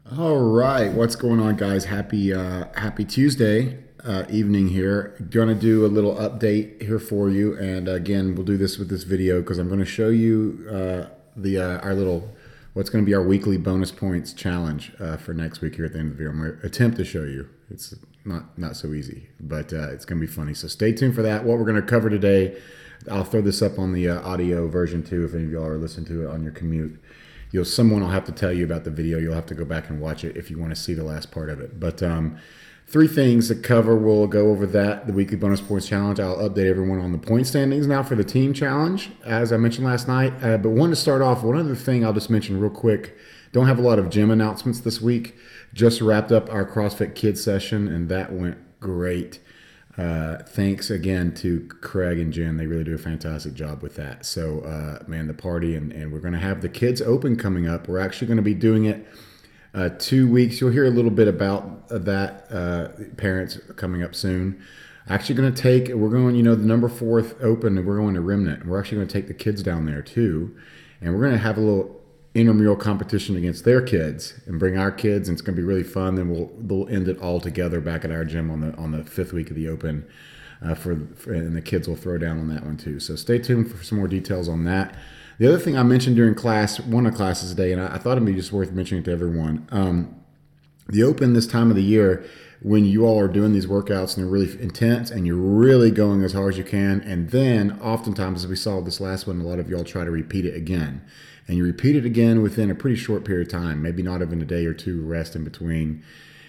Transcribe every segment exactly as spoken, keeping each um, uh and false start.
All right, what's going on, guys? Happy uh, Happy Tuesday uh, evening here. Gonna do a little update here for you, and again, we'll do this with this video because I'm going to show you uh, the uh, our little what's going to be our weekly bonus points challenge uh, for next week here at the end of the video. I'm going to attempt to show you. It's not not so easy, but uh, it's going to be funny. So stay tuned for that. What we're going to cover today, I'll throw this up on the uh, audio version too, if any of y'all are listening to it on your commute. You'll someone will have to tell you about the video. You'll have to go back and watch it if you want to see the last part of it. But um, three things to cover. We'll go over that, the weekly bonus points challenge. I'll update everyone on the point standings now for the team challenge, as I mentioned last night. Uh, but one to start off, one other thing I'll just mention real quick. Don't have a lot of gym announcements this week. Just wrapped up our CrossFit Kids session, and that went great. Uh, thanks again to Craig and Jen. They really do a fantastic job with that. So, uh, man, the party, and, and we're going to have the Kids Open coming up. We're actually going to be doing it uh, two weeks. You'll hear a little bit about that, uh, parents coming up soon. Actually going to take, we're going, you know, the number fourth Open, and we're going to Remnant. We're actually going to take the kids down there too. And we're going to have a little intramural competition against their kids and bring our kids, and it's going to be really fun. Then we'll we'll end it all together back at our gym on the on the fifth week of the Open, uh, for, for and the kids will throw down on that one too. So stay tuned for some more details on that. The other thing I mentioned during class, one of the classes today, and I, I thought it'd be just worth mentioning to everyone. Um, the Open this time of the year, when you all are doing these workouts and they're really intense and you're really going as hard as you can, and then oftentimes, as we saw this last one, a lot of y'all try to repeat it again. And you repeat it again within a pretty short period of time, maybe not even a day or two rest in between.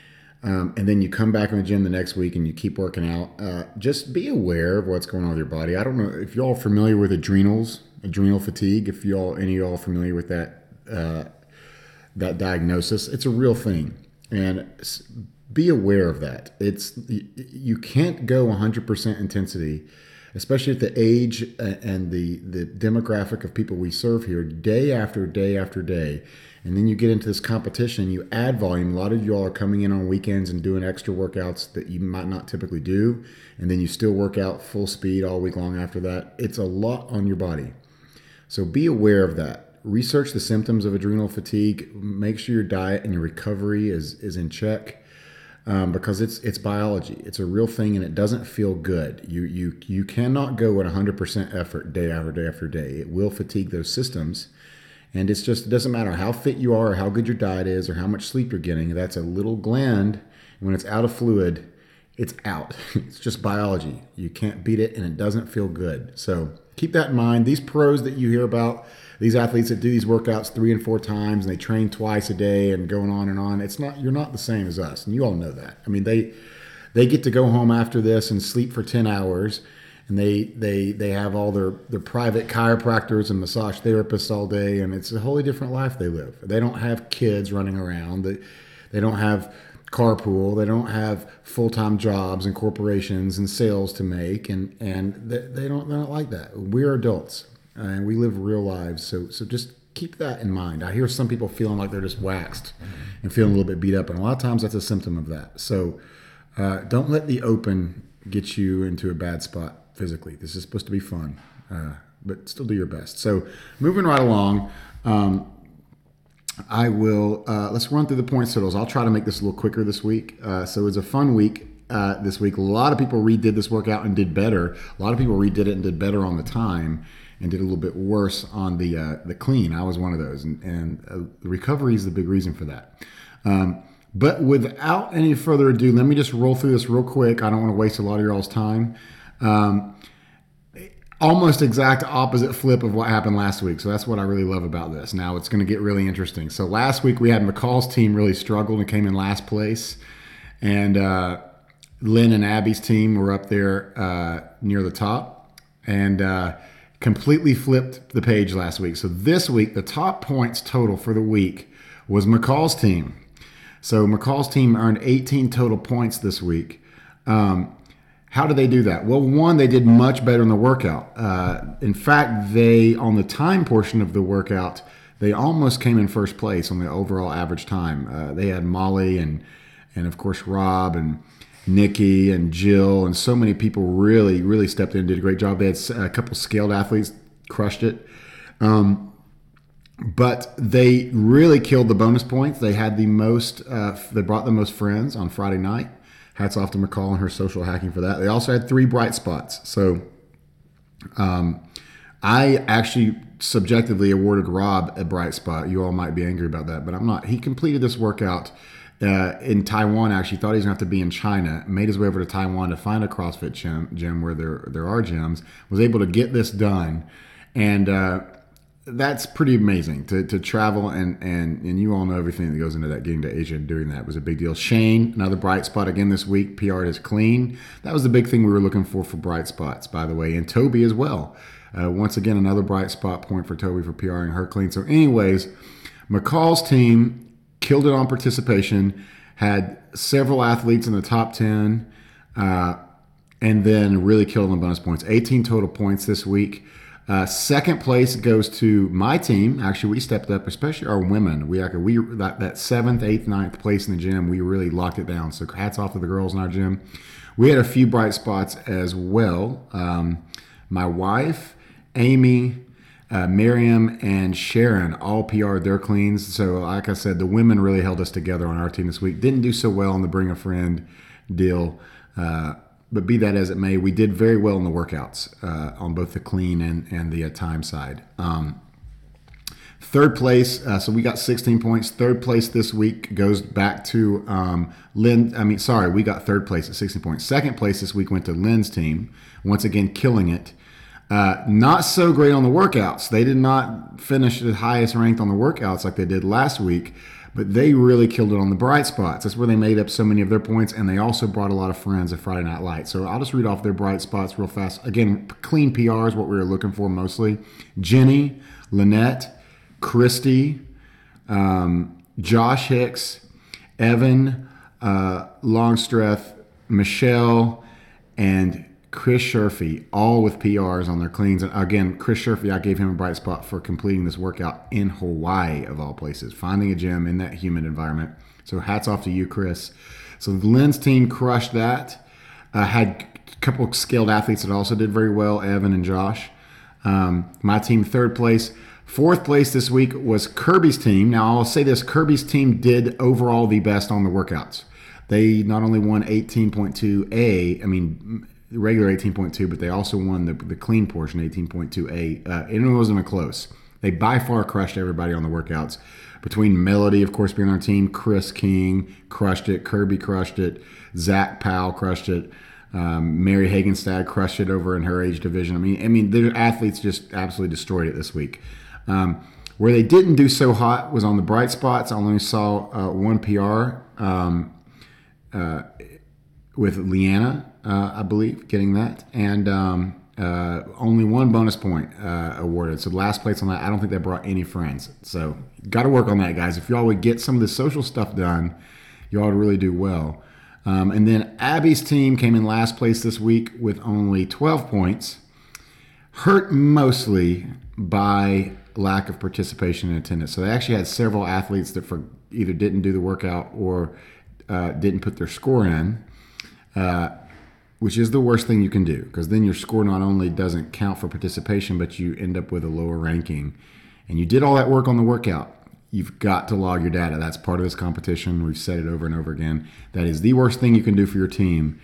Um, and then you come back in the gym the next week and you keep working out. Uh, just be aware of what's going on with your body. I don't know if y'all are familiar with adrenals, adrenal fatigue. If y'all, any of y'all are familiar with that, uh, that diagnosis, it's a real thing. And be aware of that. It's, you can't go one hundred percent intensity, especially at the age and the, the demographic of people we serve here, day after day after day. And then you get into this competition, you add volume. A lot of y'all are coming in on weekends and doing extra workouts that you might not typically do. And then you still work out full speed all week long after that. It's a lot on your body. So be aware of that. Research the symptoms of adrenal fatigue. Make sure your diet and your recovery is, is in check. Um, because it's it's biology. It's a real thing, and it doesn't feel good. You you you cannot go at one hundred percent effort day after day after day. It will fatigue those systems, and it's just, it doesn't matter how fit you are or how good your diet is or how much sleep you're getting. That's a little gland. When it's out of fluid, it's out. It's just biology. You can't beat it, and it doesn't feel good. So keep that in mind. These pros that you hear about, these athletes that do these workouts three and four times and they train twice a day and going on and on, it's not, you're not the same as us. And you all know that. I mean, they, they get to go home after this and sleep for ten hours, and they, they, they have all their, their private chiropractors and massage therapists all day. And it's a wholly different life they live. They don't have kids running around. They, they don't have carpool. They don't have full-time jobs and corporations and sales to make. And, and they, they don't, they don't like that. We're adults. And we live real lives, so so just keep that in mind. I hear some people feeling like they're just waxed and feeling a little bit beat up, and a lot of times that's a symptom of that. So uh, don't let the Open get you into a bad spot physically. This is supposed to be fun, uh, but still do your best. So moving right along, um, I will, uh, let's run through the points totals. I'll try to make this a little quicker this week. Uh, so it's a fun week. Uh, this week, a lot of people redid this workout and did better. A lot of people redid it and did better on the time, and did a little bit worse on the uh, the clean. I was one of those, and, and uh, the recovery is the big reason for that. Um, but without any further ado, let me just roll through this real quick. I don't want to waste a lot of y'all's time. Um, almost exact opposite flip of what happened last week. So that's what I really love about this. Now it's going to get really interesting. So last week we had McCall's team really struggled and came in last place, and uh, Lynn and Abby's team were up there uh, near the top, and uh, completely flipped the page last week. So this week, the top points total for the week was McCall's team. So McCall's team earned eighteen total points this week. Um, how did they do that? Well, one, they did much better in the workout. Uh, in fact, they, on the time portion of the workout, they almost came in first place on the overall average time. Uh, they had Molly and, and of course, Rob and Nikki and Jill, and so many people really, really stepped in and did a great job. They had a couple scaled athletes, crushed it. Um, But they really killed the bonus points. They had the most, uh, they brought the most friends on Friday night. Hats off to McCall and her social hacking for that. They also had three bright spots. So um, I actually subjectively awarded Rob a bright spot. You all might be angry about that, but I'm not. He completed this workout uh, in Taiwan. Actually, thought he was going to have to be in China. Made his way over to Taiwan to find a CrossFit gym, gym where there there are gyms. Was able to get this done, and uh, that's pretty amazing to, to travel and, and and you all know everything that goes into that. Getting to Asia and doing that was a big deal. Shane, another bright spot again this week. P R'd his clean. That was the big thing we were looking for for bright spots, by the way. And Toby as well. Uh, once again, another bright spot point for Toby for PRing her clean. So anyways, McCall's team killed it on participation, had several athletes in the top ten, uh, and then really killed on bonus points. eighteen total points this week. Uh, second place goes to my team. Actually, we stepped up, especially our women. We we that, that seventh, eighth, ninth place in the gym, we really locked it down. So hats off to the girls in our gym. We had a few bright spots as well. Um, my wife, Amy, uh, Miriam, and Sharon all P R'd their cleans. So like I said, the women really held us together on our team this week. Didn't do so well on the bring a friend deal. Uh, But be that as it may, we did very well in the workouts uh, on both the clean and, and the uh, time side. Um, third place, uh, so we got sixteen points. Third place this week goes back to um, Lynn. I mean, sorry, we got third place at sixteen points. Second place this week went to Lynn's team, once again killing it. Uh, not so great on the workouts. They did not finish the highest ranked on the workouts like they did last week. But they really killed it on the bright spots. That's where they made up so many of their points, and they also brought a lot of friends at Friday Night Lights. So I'll just read off their bright spots real fast. Again, clean P R is what we were looking for mostly. Jenny, Lynette, Christy, um, Josh Hicks, Evan, uh, Longstreth, Michelle, and Chris Sherfy, all with P Rs on their cleans. And again, Chris Sherfy, I gave him a bright spot for completing this workout in Hawaii, of all places, finding a gym in that humid environment. So hats off to you, Chris. So the Lynn's team crushed that. Uh, had a couple of skilled athletes that also did very well, Evan and Josh. Um, my team, third place. Fourth place this week was Kirby's team. Now, I'll say this. Kirby's team did overall the best on the workouts. They not only won eighteen point two A, I mean, regular eighteen point two, but they also won the, the clean portion, eighteen point two A, uh, and it wasn't even close. They by far crushed everybody on the workouts. Between Melody, of course, being on our team, Chris King crushed it, Kirby crushed it, Zach Powell crushed it, um, Mary Hagenstad crushed it over in her age division. I mean, I mean, their athletes just absolutely destroyed it this week. Um, where they didn't do so hot was on the bright spots. I only saw uh, one P R um, uh, with Leanna. Uh, I believe, getting that. And um, uh, only one bonus point uh, awarded. So last place on that, I don't think they brought any friends. So got to work on that, guys. If y'all would get some of the social stuff done, y'all would really do well. Um, and then Abby's team came in last place this week with only twelve points. Hurt mostly by lack of participation and attendance. So they actually had several athletes that for either didn't do the workout or uh, didn't put their score in. Uh, which is the worst thing you can do, because then your score not only doesn't count for participation, but you end up with a lower ranking. And you did all that work on the workout. You've got to log your data. That's part of this competition. We've said it over and over again. That is the worst thing you can do for your team,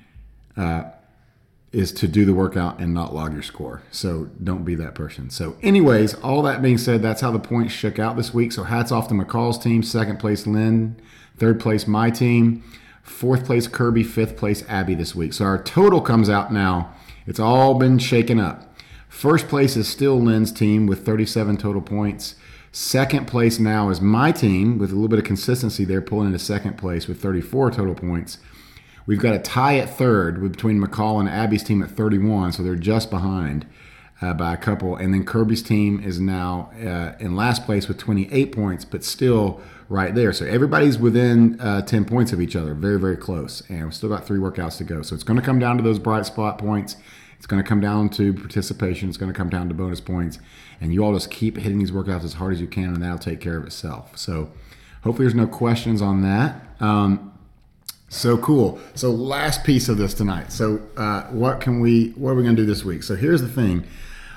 uh, is to do the workout and not log your score. So don't be that person. So anyways, all that being said, that's how the points shook out this week. So hats off to McCall's team. Second place, Lynn. Third place, my team. Fourth place, Kirby. Fifth place, Abby this week. So our total comes out now. It's all been shaken up. First place is still Lynn's team with thirty-seven total points. Second place now is my team with a little bit of consistency there, pulling into second place with thirty-four total points. We've got a tie at third between McCall and Abby's team at thirty-one, so they're just behind uh, by a couple. And then Kirby's team is now uh, in last place with twenty-eight points, but still right there. So everybody's within uh, ten points of each other, very, very close. And we've still got three workouts to go. So it's going to come down to those bright spot points. It's going to come down to participation. It's going to come down to bonus points. And you all just keep hitting these workouts as hard as you can, and that'll take care of itself. So hopefully there's no questions on that. Um, so cool. So last piece of this tonight. So uh, what can we, what are we going to do this week? So here's the thing.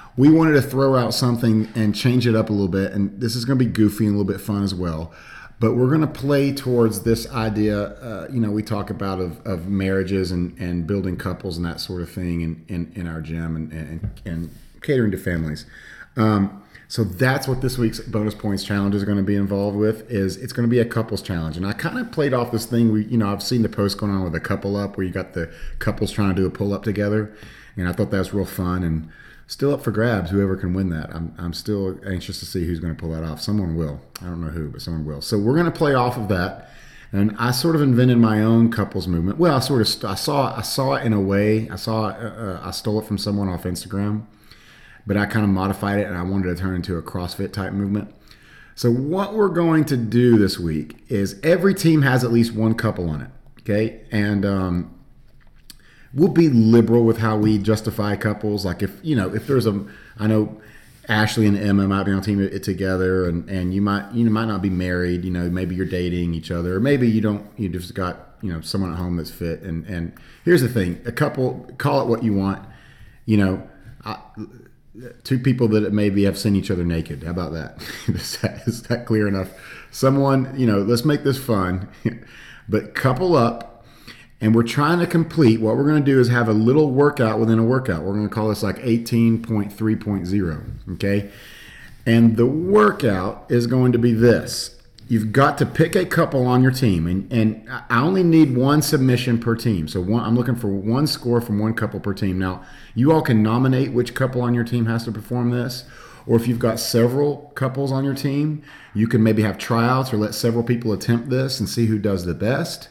we wanted to throw out something and change it up a little bit. And this is going to be goofy and a little bit fun as well. But we're going to play towards this idea, uh, you know, we talk about of, of marriages and, and building couples and that sort of thing in, in, in our gym and, and, and catering to families. Um, so that's what this week's bonus points challenge is going to be involved with. Is it's going to be a couples challenge. And I kind of played off this thing. We, you know, I've seen the post going on with a couple up where you got the couples trying to do a pull up together. And I thought that was real fun and still up for grabs, whoever can win that. I'm I'm still anxious to see who's going to pull that off. Someone will. I don't know who, but someone will. So we're going to play off of that. And I sort of invented my own couples movement. Well, I sort of I saw I saw it in a way. I saw uh, I stole it from someone off Instagram, but I kind of modified it and I wanted to turn it into a CrossFit type movement. So what we're going to do this week is every team has at least one couple on it. Okay, and um, we'll be liberal with how we justify couples. Like if, you know, if there's a, I know Ashley and Emma might be on a team together and, and you might, you might not be married, you know, maybe you're dating each other, or maybe you don't, you just got, you know, someone at home that's fit. And, and here's the thing, a couple, call it what you want, you know, I, two people that maybe have seen each other naked. How about that? Is that, is that clear enough? Someone, you know, let's make this fun, but couple up. And we're trying to complete, what we're going to do is have a little workout within a workout. We're going to call this like eighteen point three point oh, okay? And the workout is going to be this. You've got to pick a couple on your team, and, and I only need one submission per team. So one, I'm looking for one score from one couple per team. Now, you all can nominate which couple on your team has to perform this, or if you've got several couples on your team, you can maybe have tryouts or let several people attempt this and see who does the best.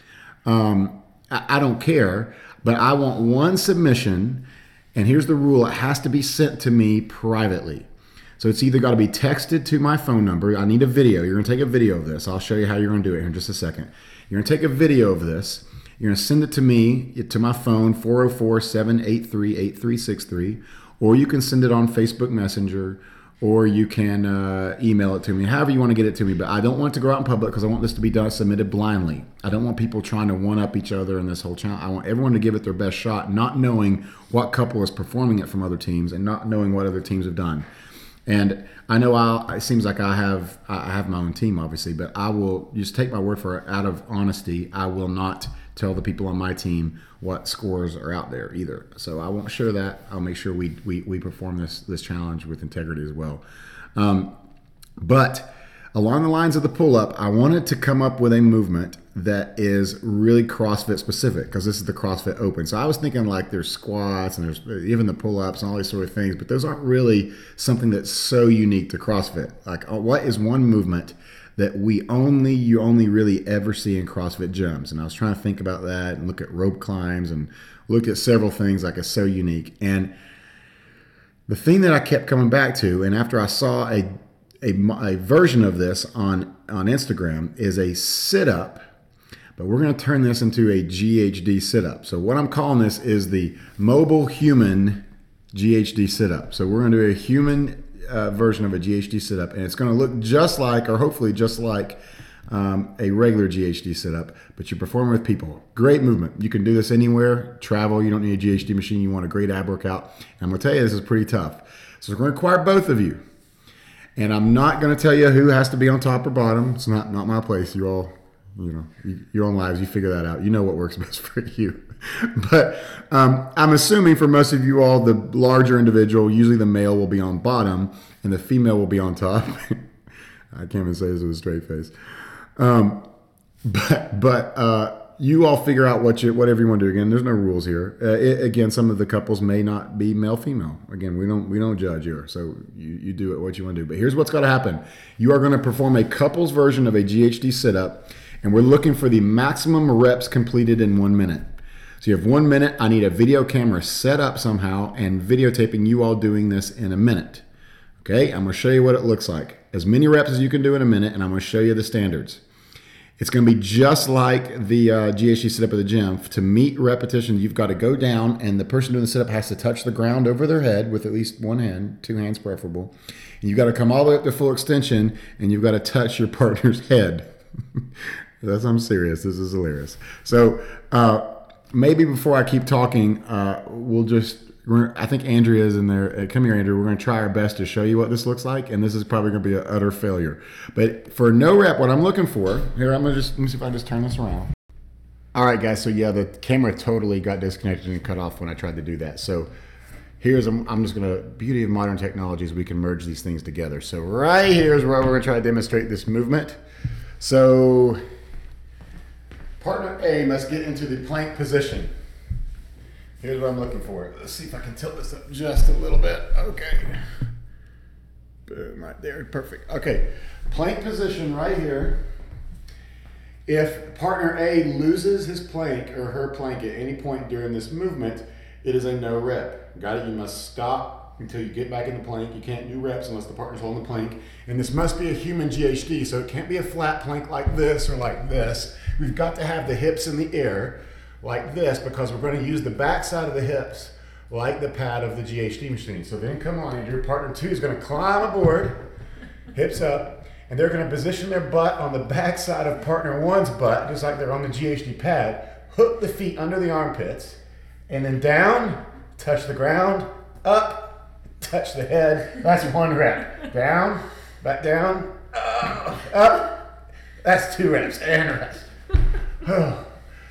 Um, I, I don't care, but I want one submission, and here's the rule. It has to be sent to me privately. So it's either got to be texted to my phone number. I need a video. You're going to take a video of this. I'll show you how you're going to do it here in just a second. You're going to take a video of this. You're going to send it to me, to my phone, four oh four, seven eight three, eight three six three, or you can send it on Facebook Messenger, or you can uh, email it to me, however you want to get it to me. But I don't want it to go out in public because I want this to be done, submitted blindly. I don't want people trying to one-up each other in this whole channel. I want everyone to give it their best shot, not knowing what couple is performing it from other teams and not knowing what other teams have done. And I know I'll, it seems like I have I have my own team, obviously, but I will just take my word for it. Out of honesty, I will not tell the people on my team what scores are out there either. So I won't share that. I'll make sure we we, we perform this this challenge with integrity as well. Um, but along the lines of the pull-up, I wanted to come up with a movement that is really CrossFit specific, because this is the CrossFit Open. So I was thinking like there's squats and there's even the pull-ups and all these sort of things, but those aren't really something that's so unique to CrossFit. Like what is one movement that we only, you only really ever see in CrossFit gyms? And I was trying to think about that and look at rope climbs and look at several things like it's so unique. And the thing that I kept coming back to, and after I saw a a, a version of this on, on Instagram, is a sit-up, but we're going to turn this into a G H D sit-up. So what I'm calling this is the mobile human G H D sit-up. So we're going to do a human Uh, version of a G H D sit-up, and it's going to look just like, or hopefully just like, um, a regular G H D sit-up, but you're performing with people. Great movement. You can do this anywhere. Travel, you don't need a G H D machine. You want a great ab workout. And I'm going to tell you, this is pretty tough. So it's going to require both of you. And I'm not going to tell you who has to be on top or bottom. It's not, not my place. You all, you know, you, your own lives, you figure that out. You know what works best for you. But um, I'm assuming for most of you all, the larger individual, usually the male will be on bottom and the female will be on top. I can't even say this with a straight face. Um, but but uh, you all figure out what you, whatever you want to do. Again, there's no rules here. Uh, it, again, some of the couples may not be male female. Again, we don't we don't judge here. So you, you do it what you want to do. But here's what's got to happen. You are going to perform a couples version of a G H D sit-up, and we're looking for the maximum reps completed in one minute. So you have one minute. I need a video camera set up somehow and videotaping you all doing this in a minute. Okay, I'm going to show you what it looks like. As many reps as you can do in a minute, and I'm going to show you the standards. It's going to be just like the uh, G H D sit-up at the gym. To meet repetition, you've got to go down, and the person doing the sit-up has to touch the ground over their head with at least one hand, two hands preferable. And you've got to come all the way up to full extension, and you've got to touch your partner's head. That's, I'm serious. This is hilarious. So, uh, maybe before I keep talking, uh, we'll just We're, I think Andrea is in there. Uh, come here, Andrea. We're going to try our best to show you what this looks like, and this is probably going to be an utter failure. But for no rep, what I'm looking for, here, I'm going to just, let me see if I can just turn this around. All right, guys, so yeah, the camera totally got disconnected and cut off when I tried to do that. So here's, I'm just going to, beauty of modern technologies, we can merge these things together. So right here is where we're going to try to demonstrate this movement. So partner A must get into the plank position. Here's what I'm looking for. Let's see if I can tilt this up just a little bit. Okay. Boom, right there, perfect. Okay, plank position right here. If partner A loses his plank or her plank at any point during this movement, it is a no rep. Got it? You must stop until you get back in the plank. You can't do reps unless the partner's holding the plank. And this must be a human G H D, so it can't be a flat plank like this or like this. We've got to have the hips in the air like this because we're going to use the back side of the hips like the pad of the G H D machine. So then come on, your partner two is going to climb aboard, hips up, and they're going to position their butt on the back side of partner one's butt, just like they're on the G H D pad, hook the feet under the armpits, and then down, touch the ground, up, touch the head. That's one rep. Down, back down, up, up. That's two reps, and rest. Oh.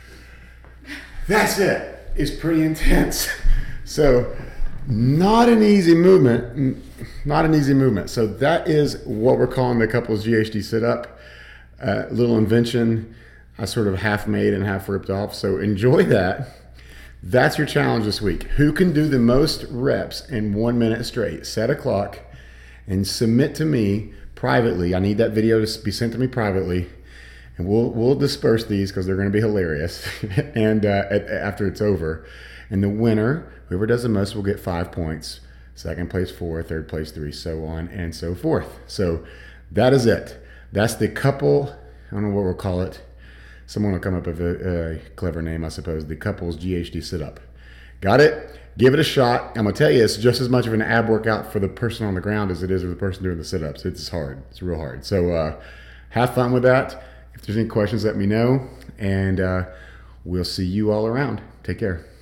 That's it. It's pretty intense. So not an easy movement, not an easy movement. So that is what we're calling the couples G H D sit-up. A uh, little invention I sort of half made and half ripped off. So enjoy that. That's your challenge this week. Who can do the most reps in one minute straight? Set a clock and submit to me privately. I need that video to be sent to me privately. And we'll we'll disperse these because they're going to be hilarious. and uh, at, after it's over, and the winner, whoever does the most, will get five points. Second place four, third place three, so on and so forth. So that is it. That's the couple. I don't know what we'll call it. Someone will come up with a, a clever name, I suppose. The couples G H D sit up. Got it? Give it a shot. I'm gonna tell you, it's just as much of an ab workout for the person on the ground as it is for the person doing the sit ups. It's hard. It's real hard. So uh, have fun with that. If there's any questions, let me know, and uh, we'll see you all around. Take care.